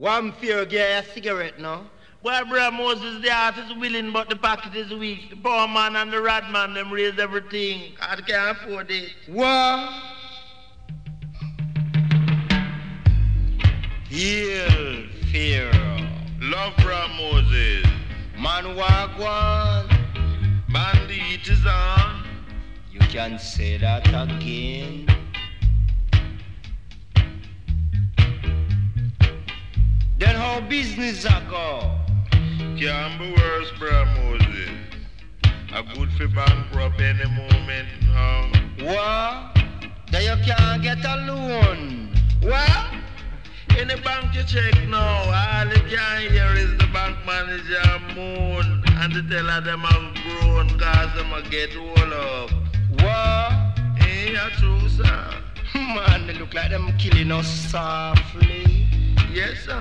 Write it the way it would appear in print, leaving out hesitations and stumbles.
One fear get a cigarette now. Well, Brother Moses, the heart is willing, but the pocket is weak. The poor man and the rat man, them raise everything. I can't afford it. What? Heal fear. Love Brother Moses. Man walk one. Bandit is on. You can say that again. Then how business a go? Can't be worse, Brother Moses. A good for bankrupt any moment now. What? Then you can't get a loan. What? In the bank you check now, all you can hear is the bank manager moan and the teller them have grown cause them a get all up. What? Ain't that true, sir? Man, they look like them killing us softly. Yes, sir.